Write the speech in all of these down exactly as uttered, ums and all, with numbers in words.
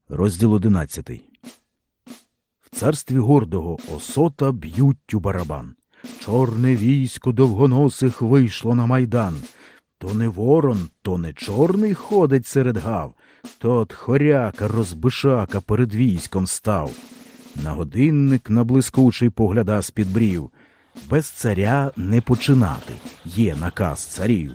Розділ одинадцятий. В царстві гордого Осота б'ють у барабан. Чорне військо довгоносих вийшло на майдан. То не ворон, то не чорний ходить серед гав, то от хоряка розбишака перед військом став. На годинник на блискучий погляда з-під брів. Без царя не починати, є наказ царів.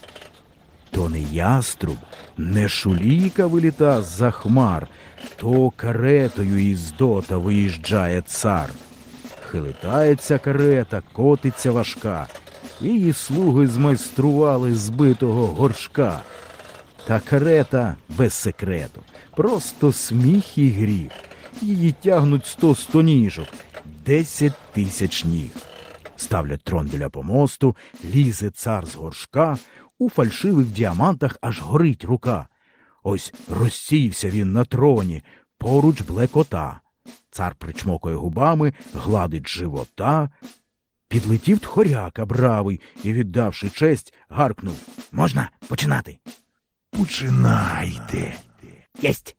То не яструб, не шуліка виліта з-за хмар, то каретою із дота виїжджає цар. Хилитається карета, котиться важка, її слуги змайстрували збитого горшка. Та карета без секрету, просто сміх і гріх. Її тягнуть сто стоніжок, десять тисяч ніг. Ставлять трон біля помосту, лізе цар з горшка, у фальшивих діамантах аж горить рука. Ось розсівся він на троні, поруч блекота. Цар причмокує губами, гладить живота. Підлетів тхоряка бравий і, віддавши честь, гаркнув: «Можна починати?» «Починайте!» «Єсть!»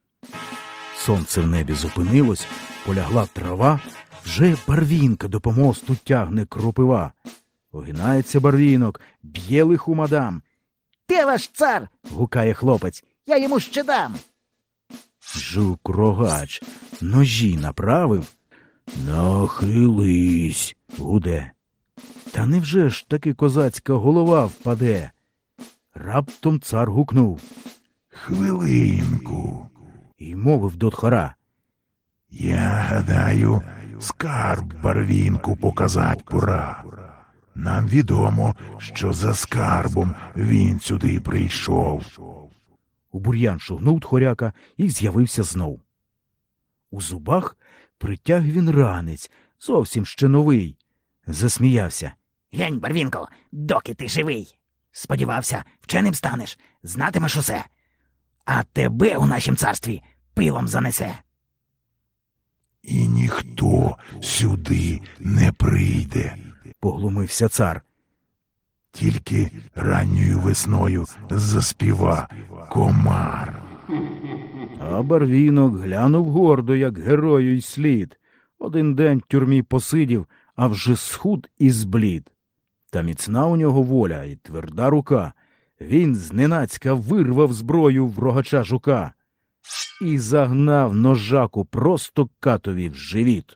Сонце в небі зупинилось, полягла трава, вже барвінка до помосту тягне кропива. Огинається барвінок, б'є лиху мадам. «Де ваш цар?» — гукає хлопець. «Я йому ще дам!» Жук-рогач ножі направив. «Нахились!» — гуде. Та невже ж таки козацька голова впаде? Раптом цар гукнув: «Хвилинку!» І мовив до тхора: «Я гадаю, скарб барвінку показать пора. Нам відомо, що за скарбом він сюди прийшов». У бур'ян шугнув тхоряка і з'явився знов. У зубах притяг він ранець, зовсім ще новий. Засміявся: «Глянь, Барвінко, доки ти живий. Сподівався, вченим станеш, знатимеш усе. А тебе у нашім царстві пилом занесе». «І ніхто сюди не прийде. поглумився цар. Тільки ранньою весною заспіва комар». А барвінок глянув гордо, як герою й слід. Один день в тюрмі посидів, а вже схуд і зблід. Та міцна у нього воля і тверда рука. Він зненацька вирвав зброю в рогача жука і загнав ножаку просто катові в живіт.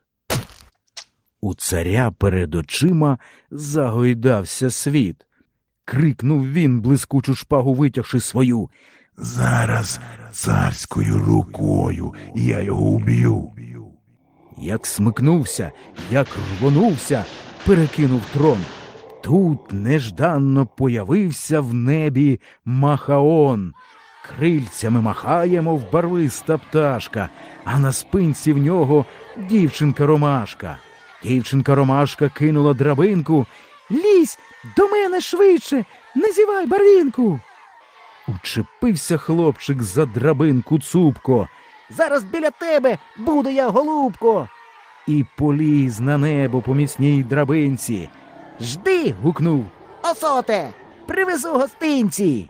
У царя перед очима загойдався світ. Крикнув він, блискучу шпагу витягши свою: «Зараз царською рукою я його уб'ю». Як смикнувся, як рвонувся, перекинув трон. Тут нежданно появився в небі Махаон. Крильцями махає, мов барвиста пташка, а на спинці в нього дівчинка-ромашка. Дівчинка-ромашка кинула драбинку. «Лізь до мене швидше, не зівай, Барвінку!» Учепився хлопчик за драбинку цупко. «Зараз біля тебе буду я, голубко!» І поліз на небо по міцній драбинці. «Жди!» — гукнув. «Осоте! Привезу гостинці!»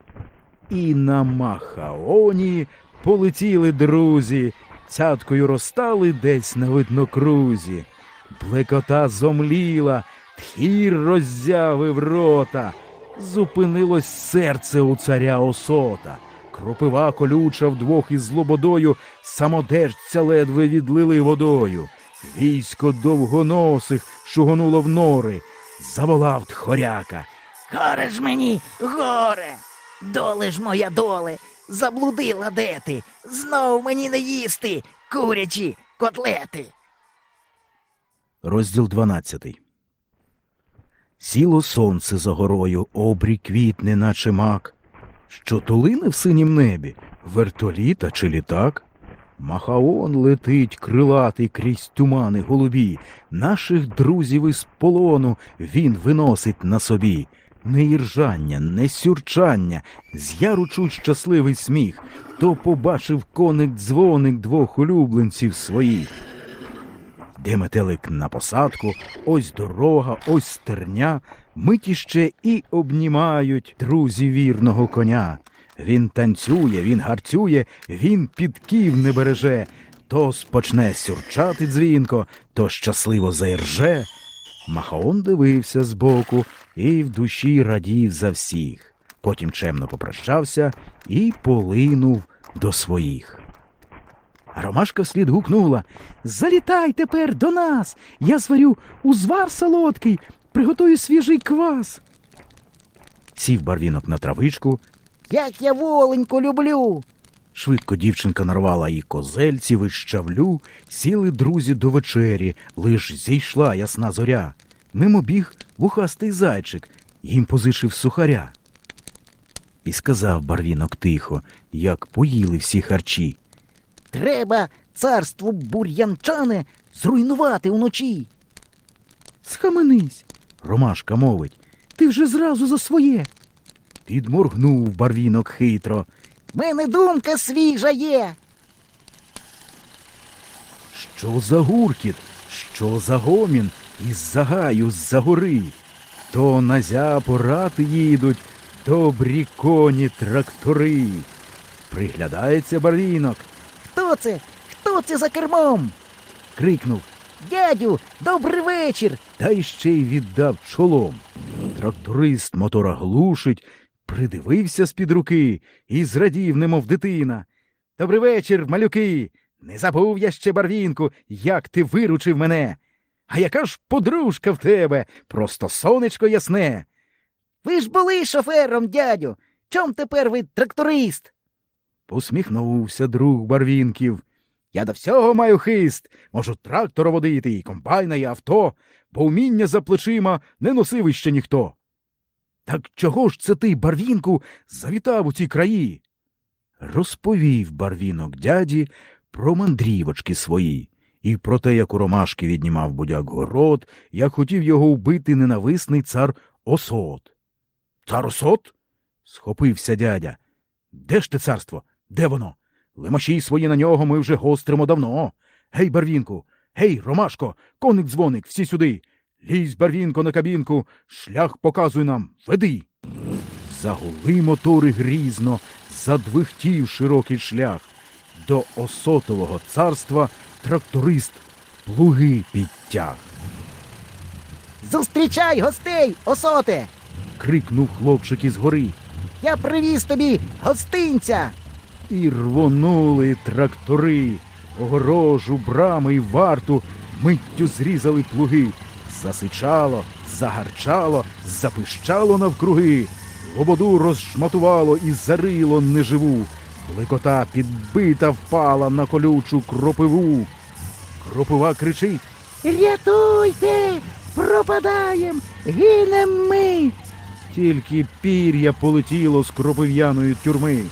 І на Махаоні полетіли друзі, цяткою розстали десь на виднокрузі. Блекота зомліла, тхір роззявив рота. Зупинилось серце у царя Осота. Кропива колюча вдвох із лободою, самодержця ледве відлили водою. Військо довгоносих шугонуло в нори. Заволав тхоряка: «Горе ж мені, горе! Доле ж моя доле! Заблудила де ти! Знов мені не їсти курячі котлети!» Розділ дванадцятий. Сіло сонце за горою, обрій квітне, наче мак. Що то лине в синім небі, вертоліта чи літак? Махаон летить крилатий крізь тумани голубі. Наших друзів із полону він виносить на собі. Не іржання, не сюрчання, з яру чуть щасливий сміх. То побачив коник-дзвоник двох улюбленців своїх. Де метелик на посадку, ось дорога, ось стерня, мить іще і обнімають друзі вірного коня. Він танцює, він гарцює, він підків не береже. То спочне сюрчати дзвінко, то щасливо заірже. Махаон дивився збоку і в душі радів за всіх. Потім чемно попрощався і полинув до своїх. А Ромашка вслід гукнула: «Залітай тепер до нас! Я зварю узвар солодкий, приготую свіжий квас!» Сів Барвінок на травичку. Як я воленьку люблю. Швидко дівчинка нарвала і козельців, і щавлю. Сіли друзі до вечері, лиш зійшла ясна зоря. Мимо біг вухастий зайчик, їм позичив сухаря. І сказав Барвінок тихо, як поїли всі харчі: Треба царство бур'янчане зруйнувати уночі. «Схаменись!» — Ромашка мовить. «Ти вже зразу за своє!» Підморгнув Барвінок хитро. Мене думка свіжа є. Що за гуркіт, що за гомін із-за гаю, з-за гори? То на зяпу рати їдуть добрі коні трактори. Приглядається Барвінок, Хто це? Хто це за кермом? крикнув, Дядю, добрий вечір. та й ще й віддав чолом. Тракторист мотора глушить, придивився з-під руки і зрадів, немов дитина. «Добрий вечір, малюки! Не забув я ще, Барвінку, як ти виручив мене! А яка ж подружка в тебе, просто сонечко ясне!» Ви ж були шофером, дядю. Чом тепер ви тракторист? Посміхнувся друг Барвінків. «Я до всього маю хист, можу трактора водити, і комбайна, і авто, бо вміння за плечима не носив іще ніхто». «Так чого ж це ти, Барвінку, завітав у ці краї?» Розповів Барвінок дяді про мандрівочки свої і про те, як у Ромашки віднімав будяк город, як хотів його вбити ненависний цар Осот. «Цар Осот?» — схопився дядя. «Де ж те царство? Де воно? Лемаші свої на нього ми вже гостримо давно. Гей, Барвінку! Гей, Ромашко! Коник-дзвоник, всі сюди! Лізь, Барвінко, на кабінку, шлях показуй нам, веди!» Загули мотори грізно, задвихтів широкий шлях. До Осотового царства тракторист плуги підтяг. Зустрічай гостей, Осоте! Крикнув хлопчик із гори. Я привіз тобі гостинця. І рвонули трактори, огорожу, брами й варту миттю зрізали плуги. Засичало, загарчало, запищало навкруги, лободу розшматувало і зарило неживу. Блекота підбита впала на колючу кропиву. Кропива кричить: Рятуйте! Пропадаєм! Гинем ми! тільки пір'я полетіло з кропив'яної тюрми.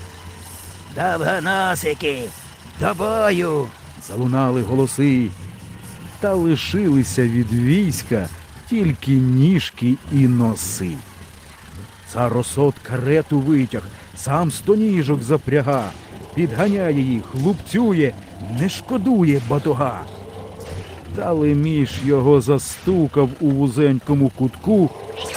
Довгоносики! До бою! Залунали голоси, та лишилися від війська тільки ніжки і носи. Цар Осот карету витяг, сам сто ніжок запряга, підганяє їх, лупцює, не шкодує батога. Та Леміш його застукав у вузенькому кутку,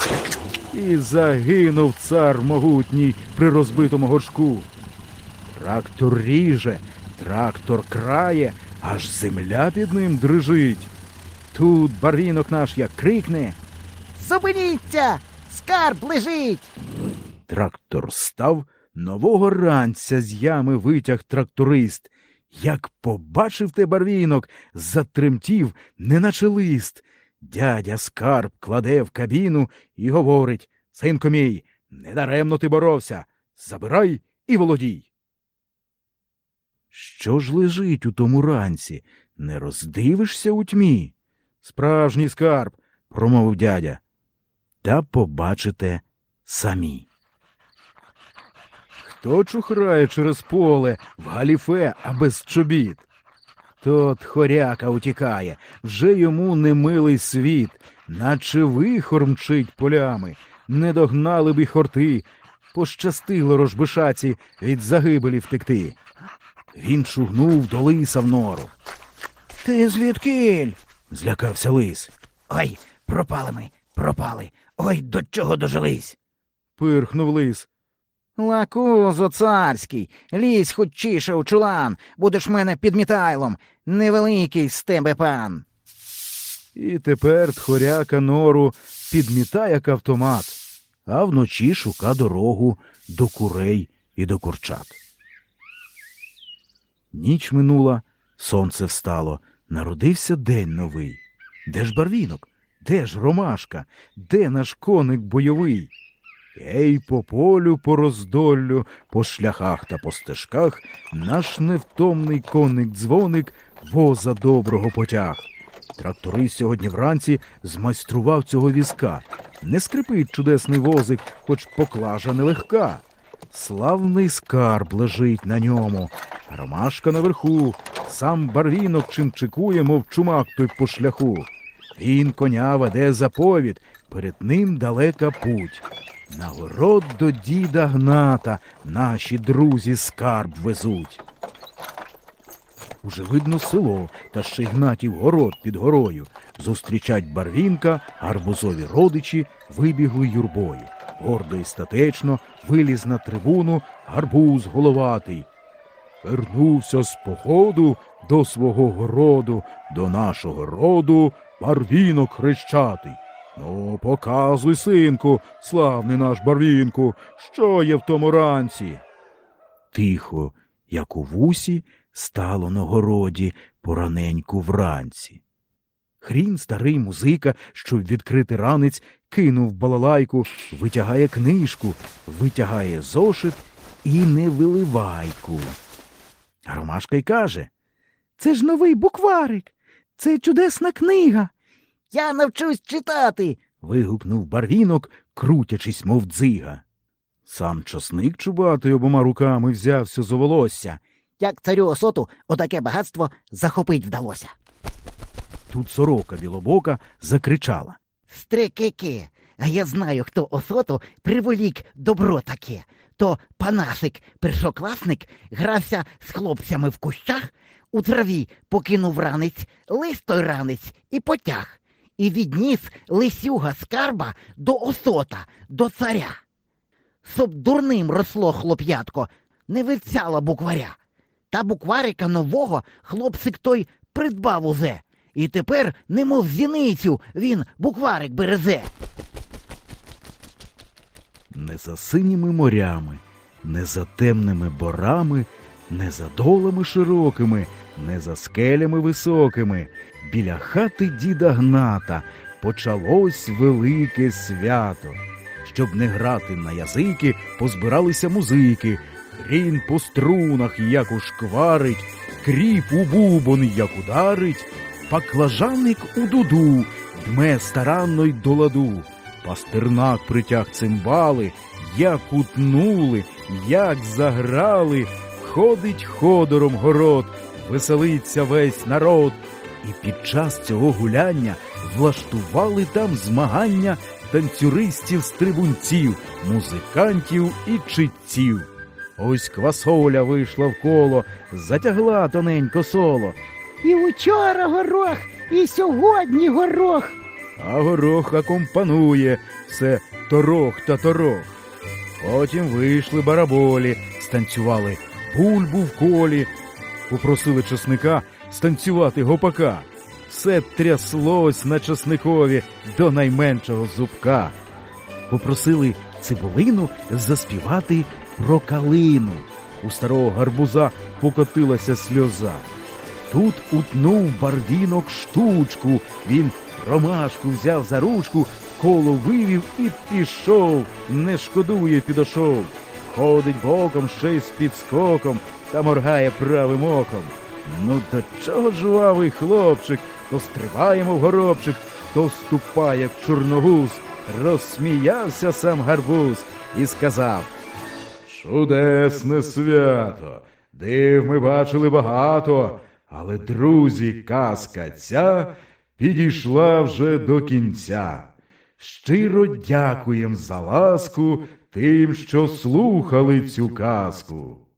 і загинув цар могутній при розбитому горшку. Трактор ріже, трактор крає, аж земля під ним дрижить. Тут Барвінок наш як крикне: Зупиніться! Скарб лежить! Трактор став, нового ранця з ями витяг тракторист. Як побачив те Барвінок, затремтів, неначе лист. Дядя скарб кладе в кабіну і говорить: «Синко мій, недаремно ти боровся, забирай і володій». Що ж лежить у тому ранці? Не роздивишся у тьмі? «Справжній скарб», – промовив дядя. Та побачите самі. Хто чухрає через поле в галіфе, а без чобіт? Тот хоряка утікає, вже йому немилий світ, наче вихор мчить полями, не догнали б і хорти, пощастило Рожбишаці від загибелі втекти. Він шугнув до лиса в нору. «Ти звідкіль?» – злякався лис. Ой, пропали ми, пропали. Ой, до чого дожились? Пирхнув лис. Лакузо царський, лізь хутчіше у чулан, будеш мене підмітайлом, невеликий з тебе пан. І тепер тхоряка нору підміта як автомат, а вночі шука дорогу до курей і до курчат. Ніч минула, сонце встало, народився день новий. Де ж барвінок? Де ж ромашка? Де наш коник бойовий? Ей, по полю, по роздоллю, по шляхах та по стежках наш невтомний коник-дзвоник воза доброго потяг. Тракторист сьогодні вранці змайстрував цього візка. Не скрипить чудесний возик, хоч поклажа нелегка. Славний скарб лежить на ньому, а ромашка наверху, сам барвінок чимчикує, мов чумак той по шляху. Він коня веде заповідь, перед ним далека путь. На город до діда Гната наші друзі скарб везуть. Уже видно село, та ще й Гнатів город під горою. Зустрічать барвінка, гарбузові родичі вибігли юрбою. Гордо і статечно виліз на трибуну гарбуз головатий. Вернувся з походу до свого городу, до нашого роду барвінок хрещатий. Ну, показуй, синку, славний наш барвінку, що є в тому ранці. Тихо, як у вусі, стало на городі пораненьку вранці. Хрін старий музика, щоб відкрити ранець, кинув балалайку, витягає книжку, витягає зошит і невиливайку. А Ромашка й каже: «Це ж новий букварик, це чудесна книга». Я навчусь читати. Вигукнув барвінок, крутячись, мов дзига. Сам часник чубатий обома руками взявся за волосся. Як царю Осоту отаке багатство захопить вдалося. Тут сорока білобока закричала. Стрикики, а я знаю, хто Осоту приволік добро таке. То Панасик, першокласник, грався з хлопцями в кущах, у траві покинув ранець, лист той ранець і потяг. І відніс лисюга скарба до Осота, до царя. Щоб дурним росло хлоп'ятко, не вицяла букваря. Та букварика нового хлопцик той придбав узе. І тепер, немов зіницю, він букварик березе. Не за синіми морями, не за темними борами, не за долами широкими, не за скелями високими. Біля хати діда Гната почалось велике свято. Щоб не грати на язики, позбиралися музики. Хрін по струнах, як ушкварить, кріп у бубон, як ударить, баклажаник у дуду, дме старанно й до ладу. Пастернак притяг цимбали, як утнули, як заграли, ходить ходором город, веселиться весь народ. І під час цього гуляння влаштували там змагання танцюристів-стрибунців, музикантів і читців. Ось квасоля вийшла в коло, затягла тоненько соло. І учора горох, і сьогодні горох. А горох акомпанує все торох та торох. Потім вийшли бараболі, станцювали бульбу в колі, попросили часника станцювати гопака. Все тряслось на часникові до найменшого зубка. Попросили цибулину заспівати про калину. У старого гарбуза покотилася сльоза. Тут утнув барвінок штучку, він ромашку взяв за ручку, коло вивів і пішов, не шкодує підошов. Ходить боком ще й з підскоком та моргає правим оком. Ну до чого жвавий хлопчик, то стрибає, мов горобчик, то ступає, як чорногуз. Розсміявся сам гарбуз і сказав: «Чудесне свято, див ми бачили багато, але, друзі, казка ця підійшла вже до кінця. Щиро дякуєм за ласку тим, що слухали цю казку».